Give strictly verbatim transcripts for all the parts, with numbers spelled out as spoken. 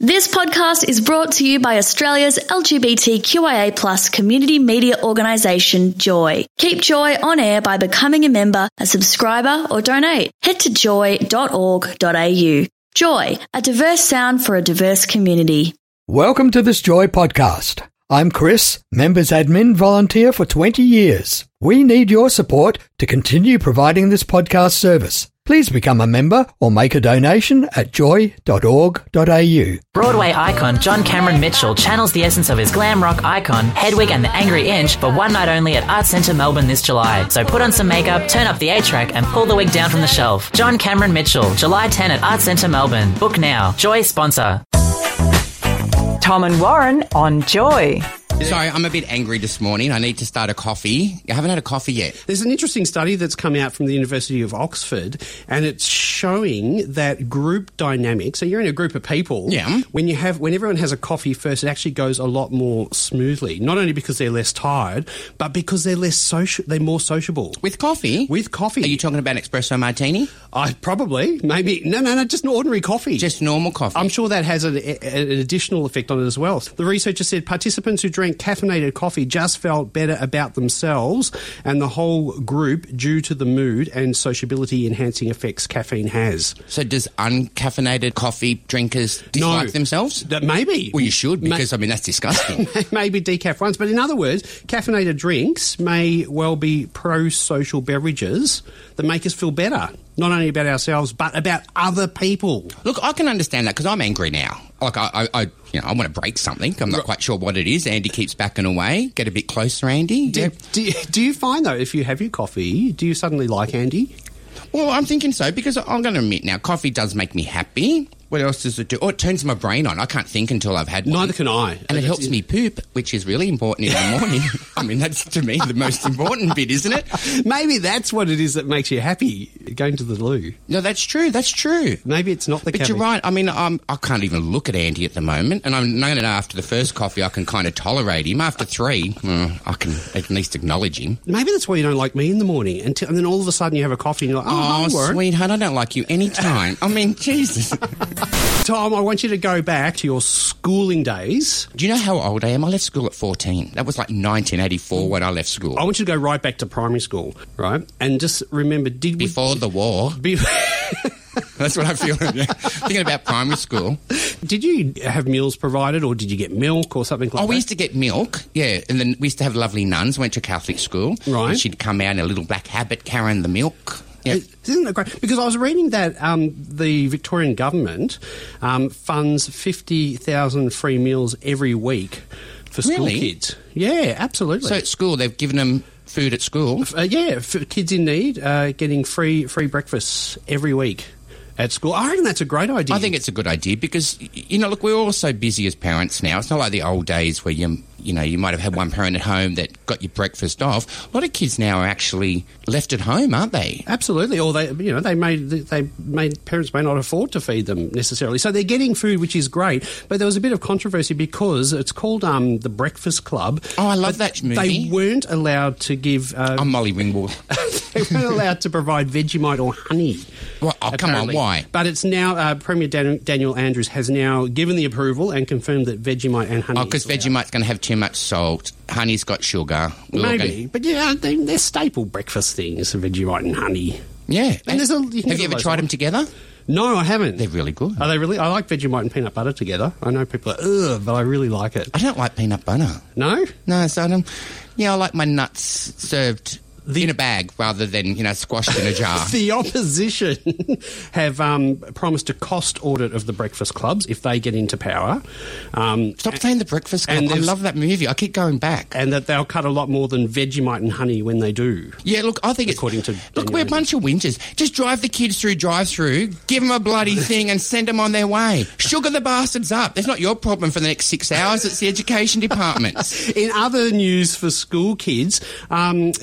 This podcast is brought to you by Australia's L G B T Q I A plus community media organisation, Joy. Keep Joy on air by becoming a member, a subscriber or donate. Head to joy dot org dot a u. Joy, a diverse sound for a diverse community. Welcome to this Joy podcast. I'm Chris, Members Admin Volunteer for twenty years. We need your support to continue providing this podcast service. Please become a member or make a donation at joy dot org dot a u. Broadway icon John Cameron Mitchell channels the essence of his glam rock icon, Hedwig and the Angry Inch, for one night only at Arts Centre Melbourne this July. So put on some makeup, turn up the A-track and pull the wig down from the shelf. John Cameron Mitchell, July tenth at Arts Centre Melbourne. Book now. Joy sponsor. Tom and Warren on Joy. Sorry, I'm a bit angry this morning. I need to start a coffee. I haven't had a coffee yet. There's an interesting study that's come out from the University of Oxford, and it's showing that group dynamics, so you're in a group of people, yeah. when you have when everyone has a coffee first, it actually goes a lot more smoothly, not only because they're less tired, but because they're less social, they're more sociable. With coffee? With coffee. Are you talking about espresso martini? I probably, maybe, no, no, no, just an ordinary coffee. Just normal coffee? I'm sure that has an, an additional effect on it as well. The researcher said participants who drank caffeinated coffee just felt better about themselves and the whole group due to the mood and sociability enhancing effects caffeine has. So does uncaffeinated coffee drinkers dislike no, themselves? That maybe. Well, you should, because, Ma- I mean, that's disgusting. Maybe decaf ones. But in other words, caffeinated drinks may well be pro-social beverages that make us feel better. Not only about ourselves, but about other people. Look, I can understand that because I'm angry now. Like, I, I, I, you know, I want to break something. I'm not quite sure what it is. Andy keeps backing away. Get a bit closer, Andy. Do, yeah. do, you, do you find, though, if you have your coffee, do you suddenly like Andy? Well, I'm thinking so because I'm going to admit now, coffee does make me happy. What else does it do? Oh, it turns my brain on. I can't think until I've had one. Neither can I. And it helps me poop, which is really important in the morning. I mean, that's, to me, the most important bit, isn't it? Maybe that's what it is that makes you happy, going to the loo. No, that's true. That's true. Maybe it's not the But caffeine. you're right. I mean, I'm, I can't even look at Andy at the moment. And I know that after the first coffee, I can kind of tolerate him. After three, well, I can at least acknowledge him. Maybe that's why you don't like me in the morning. Until, and then all of a sudden you have a coffee and you're like, oh, Oh, hi, Warren. sweetheart, I don't like you any time. I mean, Jesus. Tom, I want you to go back to your schooling days. Do you know how old I am? I left school at fourteen. That was like nineteen eighty-four when I left school. I want you to go right back to primary school, right? And just remember, did we... Before the war. Be- That's what I feel. Thinking about primary school. Did you have meals provided or did you get milk or something like that? Oh, we used to get milk, yeah. And then we used to have lovely nuns, went to Catholic school. Right. And she'd come out in a little black habit carrying the milk. Yeah. Isn't that great? Because I was reading that um, the Victorian government um, funds fifty thousand free meals every week for school Really? kids. Yeah, absolutely. So at school, they've given them food at school? Uh, yeah, for kids in need, uh, getting free free breakfasts every week at school. I reckon that's a great idea. I think it's a good idea because, you know, look, we're all so busy as parents now. It's not like the old days where you, you know, you might have had one parent at home that got your breakfast off. A lot of kids now are actually left at home, aren't they? Absolutely. Or they, you know, they made they made parents may not afford to feed them necessarily, so they're getting food, which is great. But there was a bit of controversy because it's called um, the Breakfast Club. Oh, I love that movie. They weren't allowed to give. Uh, I'm Molly Ringwald. they weren't allowed to provide Vegemite or honey. Well, oh, come on, apparently. why? But it's now uh, Premier Dan- Daniel Andrews has now given the approval and confirmed that Vegemite and honey. Oh, because Vegemite's going to have too much salt. Honey's got sugar. We're all Maybe, gonna... but yeah, they, they're staple breakfast things: Vegemite and honey. Yeah. And there's a, you can have get you ever those tried them ones. together? No, I haven't. They're really good. Are they really? I like Vegemite and peanut butter together. I know people are, ugh, but I really like it. I don't like peanut butter. No? No, so I don't... Yeah, I like my nuts served in a bag rather than, you know, squashed in a jar. The opposition have um, promised a cost audit of the breakfast clubs if they get into power. Um, Stop saying the Breakfast Club. and I there's- love that movie. I keep going back. and that they'll cut a lot more than Vegemite and honey when they do. Yeah, look, I think it's... According to Look, Daniel we're a Andrews. bunch of whingers. Just drive the kids through drive-through, give them a bloody thing and send them on their way. Sugar the bastards up. That's not your problem for the next six hours. It's the education department's. In other news for school kids, um, it's been claimed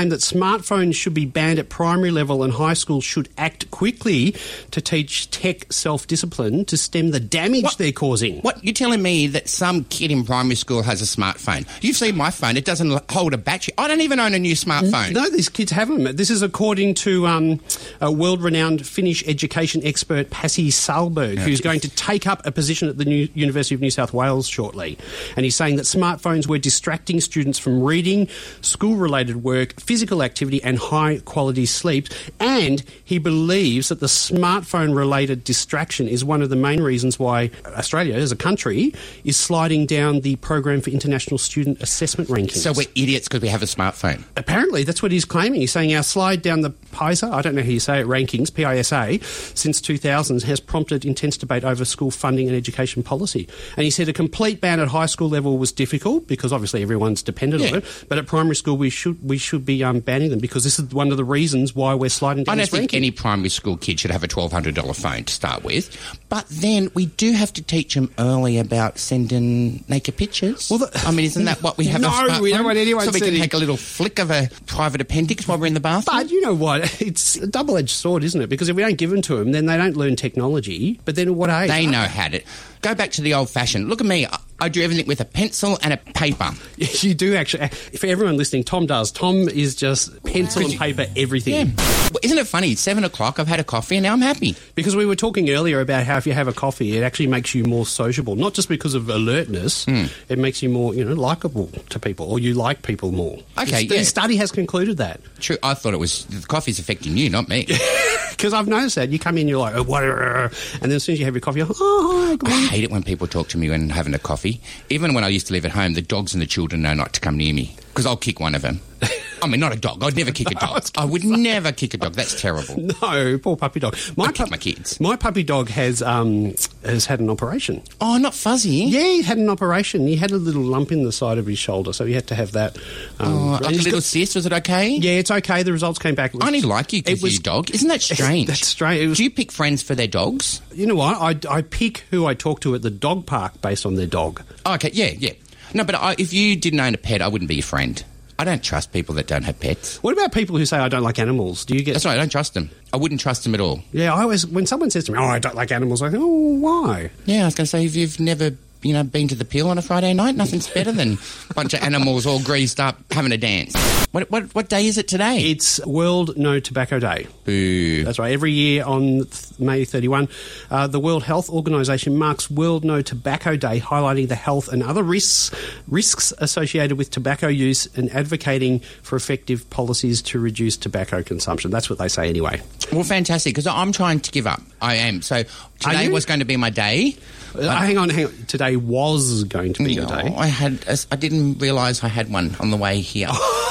saying that smartphones should be banned at primary level and high schools should act quickly to teach tech self-discipline to stem the damage What? they're causing. What, you're telling me that some kid in primary school has a smartphone? You've seen my phone. It doesn't l- hold a battery. I don't even own a new smartphone. No, these kids have them. This is according to um, a world-renowned Finnish education expert, Pasi Sahlberg, who's going to take up a position at the New University of New South Wales shortly. And he's saying that smartphones were distracting students from reading, school-related work, physical activity and high-quality sleep. And he believes that the smartphone-related distraction is one of the main reasons why Australia, as a country, is sliding down the Program for International Student Assessment rankings. So we're idiots because we have a smartphone. Apparently, that's what he's claiming. He's saying our slide down the PISA, I don't know how you say it, rankings, P I S A, since two thousand has prompted intense debate over school funding and education policy. And he said a complete ban at high school level was difficult because obviously everyone's dependent Yeah. on it. But at primary school, we should we should be um, banning them because this is one of the reasons why we're sliding down I don't this think ranking. any primary school kid should have a twelve hundred dollars phone to start with. But then we do have to teach them early about sending naked pictures. Well, the- I mean, isn't that what we have? No, a smartphone? we don't want anyone So we can sending- take a little flick of a private appendix while we're in the bathroom. But you know what? It's a double-edged sword, isn't it? Because if we don't give them to them, then they don't learn technology. But then at what age? They know how to. Go back to the old-fashioned. Look at me. I, I do everything with a pencil and a paper. Yes, you do actually. For everyone listening, Tom does. Tom is just pencil and paper everything. Yeah. Well, isn't it funny? It's seven o'clock. I've had a coffee and now I'm happy. Because we were talking earlier about how if you have a coffee, it actually makes you more sociable. Not just because of alertness, it makes you more, you know, likeable to people, or you like people more. Okay, the, yeah. the study has concluded that. True. I thought it was the coffee's affecting you, not me. Because I've noticed that. You come in, you're like, oh, what? And then as soon as you have your coffee, you're like, oh, hi, good I morning. hate it when people talk to me when having a coffee. Even when I used to live at home, the dogs and the children know not to come near me because I'll kick one of them. I mean, not a dog. I'd never kick a dog. I would never kick a dog. That's terrible. No, poor puppy dog. I kick my kids. My puppy dog has um, has had an operation. Oh, not Fuzzy. Yeah, he had an operation. He had a little lump in the side of his shoulder, so he had to have that. Um, Oh, like a he's little got- cyst. Was it okay? Yeah, it's okay. The results came back. It was- I only like you It because was- you're your dog. Isn't that strange? That's strange. It was- Do you pick friends for their dogs? You know what? I, I pick who I talk to at the dog park based on their dog. Oh, okay, yeah, yeah. No, but I, if you didn't own a pet, I wouldn't be your friend. I don't trust people that don't have pets. What about people who say I don't like animals? Do you get? That's right, I don't trust them. I wouldn't trust them at all. Yeah, I always when someone says to me, "Oh, I don't like animals," I think, "Oh, why?" Yeah, I was going to say, if you've never, you know, been to the Peel on a Friday night, nothing's better than a bunch of animals all greased up having a dance. What, what, what day is it today? It's World No Tobacco Day. Boo. That's right. Every year on th- May thirty-first, uh, the World Health Organization marks World No Tobacco Day, highlighting the health and other risks risks associated with tobacco use and advocating for effective policies to reduce tobacco consumption. That's what they say anyway. Well, fantastic, because I'm trying to give up. I am. So today you? was going to be my day. Uh, hang on, hang on. Today was going to be your No, day. I had. a- I didn't realise I had one on the way here.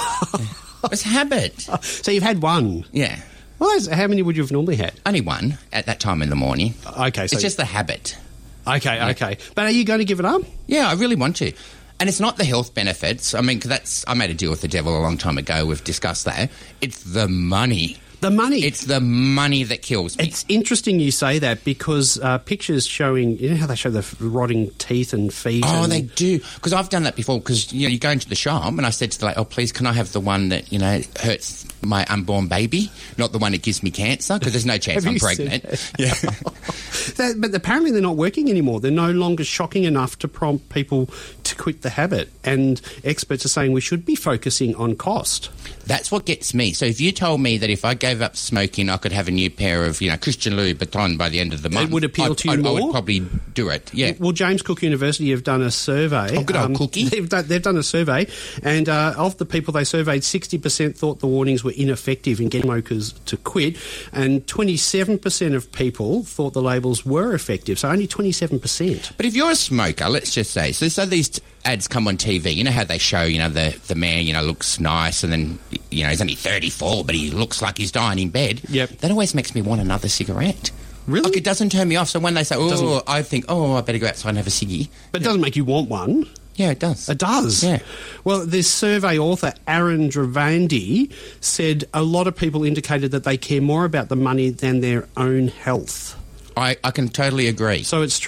It's habit. So you've had one. Yeah. Well, that's- how many would you have normally had? Only one at that time in the morning. Okay, so It's just the habit. okay, okay. But are you going to give it up? Yeah, I really want to. And it's not the health benefits. I mean, 'cause that's I made a deal with the devil a long time ago. We've discussed that. It's the money. The money. It's the money that kills me. It's interesting you say that because uh, pictures showing, you know how they show the f- rotting teeth and feet? Oh, and, they do. Because I've done that before. Because, you know, you go into the shop and I said to the lady, oh, please, can I have the one that, you know, hurts my unborn baby, not the one that gives me cancer? Because there's no chance Have I'm you said pregnant. that? Yeah. That- but apparently they're not working anymore. They're no longer shocking enough to prompt people to quit the habit. And experts are saying we should be focusing on cost. That's what gets me. So if you told me that if I gave up smoking, I could have a new pair of, you know, Christian Louis Vuitton by the end of the month, would appeal I'd, to you I'd, I more? would probably do it. Yeah. Well, James Cook University have done a survey. Oh, good old Cookie. They've done, they've done a survey, and uh, of the people they surveyed, sixty percent thought the warnings were ineffective in getting smokers to quit, and twenty-seven percent of people thought the labels were effective, so only twenty-seven percent. But if you're a smoker, let's just say, so, so these t- ads come on T V, you know how they show, you know, the, the man, you know, looks nice and then, you know, he's only thirty-four, but he looks like he's dying in bed. Yep. That always makes me want another cigarette. Really? Like, it doesn't turn me off. So when they say, oh, Doesn't- I think, oh, I better go outside and have a ciggy. But it doesn't make you want one. Yeah, it does. It does. Yeah. Well, this survey author, Aaron Dravandi, said a lot of people indicated that they care more about the money than their own health. I, I can totally agree. So it's true.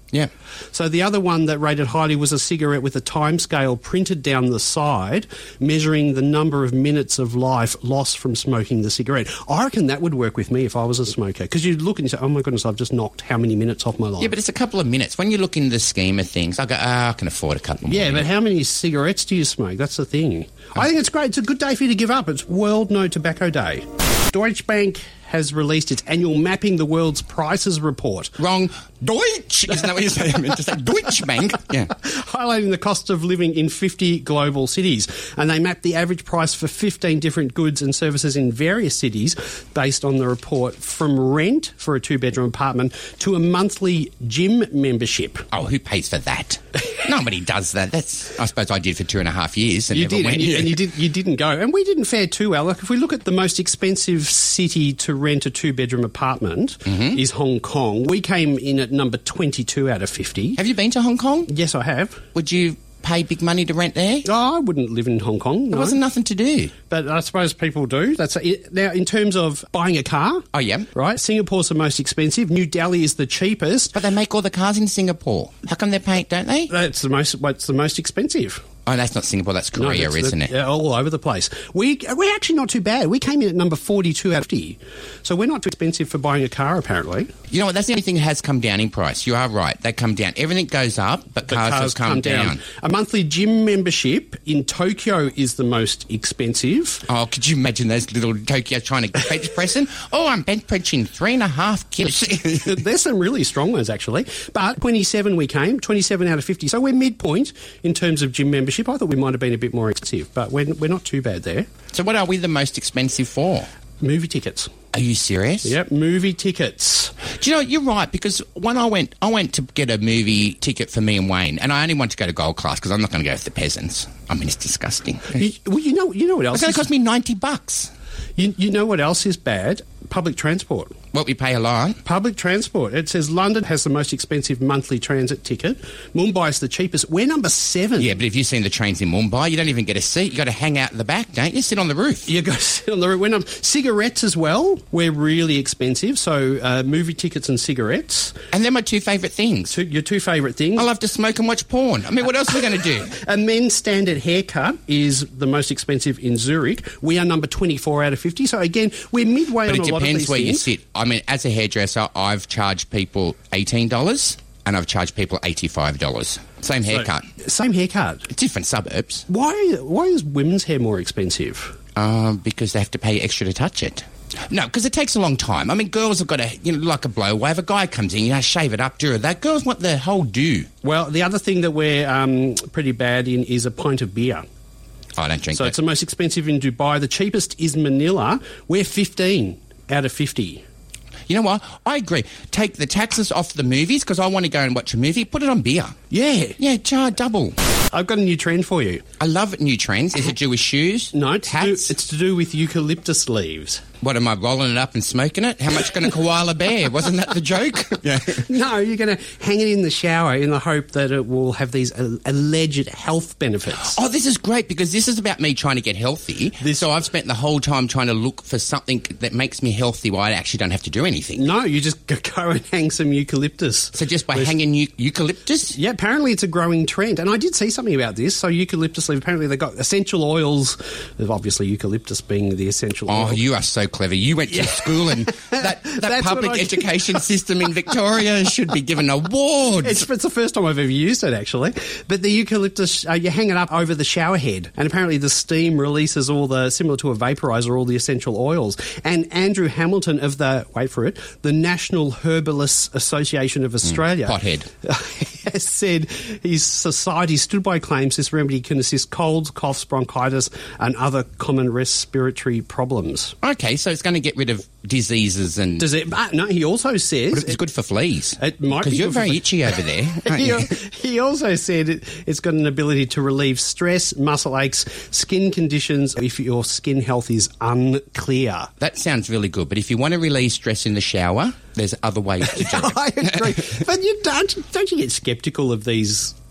Yeah. So the other one that rated highly was a cigarette with a timescale printed down the side, measuring the number of minutes of life lost from smoking the cigarette. I reckon that would work with me if I was a smoker, because you'd look and you say, oh my goodness, I've just knocked how many minutes off my life. Yeah, but it's a couple of minutes. When you look in the scheme of things, I go, ah, I can afford a couple more. Yeah, minutes. but how many cigarettes do you smoke? That's the thing. I think it's great. It's a good day for you to give up. It's World No Tobacco Day. Deutsche Bank has released its annual Mapping the World's Prices report. Wrong. Deutsch! Isn't that what you say? I meant to say Deutsche Bank. Yeah. Highlighting the cost of living in fifty global cities. And they mapped the average price for fifteen different goods and services in various cities based on the report, from rent for a two-bedroom apartment to a monthly gym membership. Oh, who pays for that? Nobody does that. That's, I suppose I did for two and a half years. And You never did, went. and, you, and you, did, you didn't go. And we didn't fare too well. Like, if we look at the most expensive city to rent a two-bedroom apartment Mm-hmm. is Hong Kong. We came in at number twenty-two out of fifty. Have you been to Hong Kong? Yes, I have. Would you pay big money to rent there? Oh, I wouldn't live in Hong Kong, no. There wasn't nothing to do. But I suppose people do. That's it. Now, in terms of buying a car, Oh, yeah. right, Singapore's the most expensive. New Delhi is the cheapest. But they make all the cars in Singapore. How come they're paying, don't they? That's the most. What's the most expensive? Oh, that's not Singapore, that's No, Korea, that's isn't the- it? yeah, all over the place. We, we're actually not too bad. We came in at number forty-two out of fifty. So we're not too expensive for buying a car, apparently. You know what, that's the only thing that has come down in price. You are right, they come down. Everything goes up, but The cars, have come, down. A monthly gym membership in Tokyo is the most expensive. Oh, could you imagine those little Tokyo trying to bench pressing? Oh, I'm bench pressing three and a half kilos. There's some really strong ones, actually. But twenty-seven we came, twenty-seven out of fifty. So we're midpoint in terms of gym membership. I thought we might have been a bit more expensive, but we're, we're not too bad there. So what are we the most expensive for? Movie tickets. Are you serious? Yep, movie tickets. Do you know, you're right, because when I went I went to get a movie ticket for me and Wayne, and I only wanted to go to gold class because I'm not going to go with the peasants. I mean, it's disgusting. You, well, you know, you know what else? It's going is- to cost me ninety bucks. You, you know what else is bad? Public transport. What, we pay a lot? Public transport. It says London has the most expensive monthly transit ticket. Mumbai's the cheapest. We're number seven. Yeah, but if you've seen the trains in Mumbai, you don't even get a seat. You got to hang out at the back, don't you? Sit on the roof. You go sit on the roof. We're number cigarettes as well. We're really expensive. So uh, movie tickets and cigarettes. And they're my two favourite things. Two, your two favourite things. I love to smoke and watch porn. I mean, what else are we going to do? A men's standard haircut is the most expensive in Zurich. We are number twenty-four out of fifty. So again, we're midway But on it a lot of depends these where you things. sit. I mean, as a hairdresser, I've charged people eighteen dollars and I've charged people eighty-five dollars. Same haircut. Same haircut. Different suburbs. Why? Why is women's hair more expensive? Um, because they have to pay extra to touch it. No, because it takes a long time. I mean, girls have got to, you know, like a blow wave. A guy comes in, you know, shave it up, do that. Girls want the whole do. Well, the other thing that we're um, pretty bad in is a pint of beer. I don't drink So that. it's the most expensive in Dubai. The cheapest is Manila. We're fifteen out of fifty. You know what? I agree. Take the taxes off the movies because I want to go and watch a movie. Put it on beer. Yeah. Yeah, charge double. I've got a new trend for you. I love new trends. Is it to do with shoes? No, it's to, do, hats? it's to do with eucalyptus leaves. What, am I rolling it up and smoking it? How much can a koala bear? Wasn't that the joke? Yeah. No, you're going to hang it in the shower in the hope that it will have these uh, alleged health benefits. Oh, this is great because this is about me trying to get healthy. So I've spent the whole time trying to look for something that makes me healthy while I actually don't have to do anything. No, you just go- go and hang some eucalyptus. So just by There's- hanging eu- eucalyptus? Yeah, apparently it's a growing trend. And I did see something about this. So eucalyptus leaf, apparently they've got essential oils, obviously eucalyptus being the essential oil. Oh, you are so clever. You went to school and that, that That's what public I- education system in Victoria should be given awards. It's, it's the first time I've ever used it, actually. But the eucalyptus, uh, you hang it up over the shower head, and apparently the steam releases all the, similar to a vaporizer, all the essential oils. And Andrew Hamilton of the, wait for it, the National Herbalists Association of Australia pothead. has said his society stood by claims this remedy can assist colds, coughs, bronchitis, and other common respiratory problems. Okay, so it's going to get rid of diseases and... Does it? But no, he also says It's good for fleas. It might be Because you're good for very fle- itchy over there, aren't he, you? he also said it, it's got an ability to relieve stress, muscle aches, skin conditions if your skin health is unclear. That sounds really good, but if you want to release stress in the shower, there's other ways to do it. I agree. But you don't, don't you get sceptical of these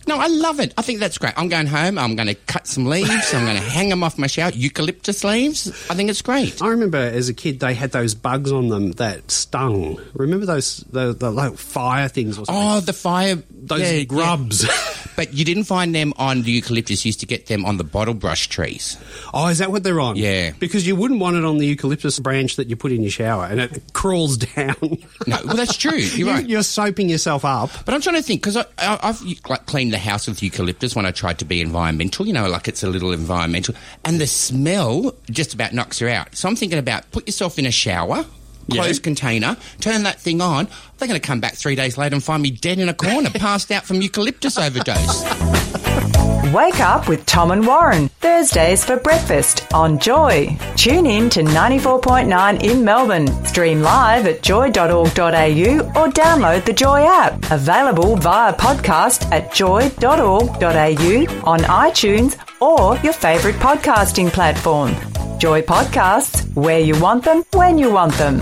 No, I love it. I think that's great. I'm going home. I'm going to cut some leaves. I'm going to hang them off my shower. Eucalyptus leaves. I think it's great. I remember as a kid they had those bugs on them that stung. Remember those the, the like fire things or something? Oh, the fire... Those yeah, grubs. Yeah. But you didn't find them on the eucalyptus. You used to get them on the bottle brush trees. Oh, is that what they're on? Yeah. Because you wouldn't want it on the eucalyptus branch that you put in your shower and it crawls down. No, well, that's true. You're right. You're soaping yourself up. But I'm trying to think, because I, I, I've like, cleaned the house with eucalyptus when I tried to be environmental, you know, like it's a little environmental, and the smell just about knocks her out. So I'm thinking about put yourself in a shower, closed Yeah. container, turn that thing on. They're going to come back three days later and find me dead in a corner, passed out from eucalyptus overdose. Wake up with Tom and Warren, Thursdays for breakfast on Joy. Tune in to ninety-four point nine in Melbourne. Stream live at joy dot org dot a u or download the Joy app. Available via podcast at joy dot org dot a u, on iTunes or your favourite podcasting platform. Joy Podcasts, where you want them, when you want them.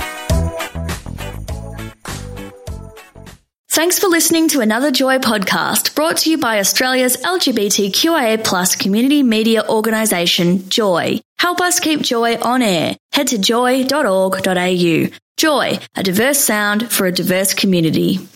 Thanks for listening to another Joy podcast brought to you by Australia's L G B T Q I A plus community media organisation, Joy. Help us keep Joy on air. Head to joy dot org dot a u. Joy, a diverse sound for a diverse community.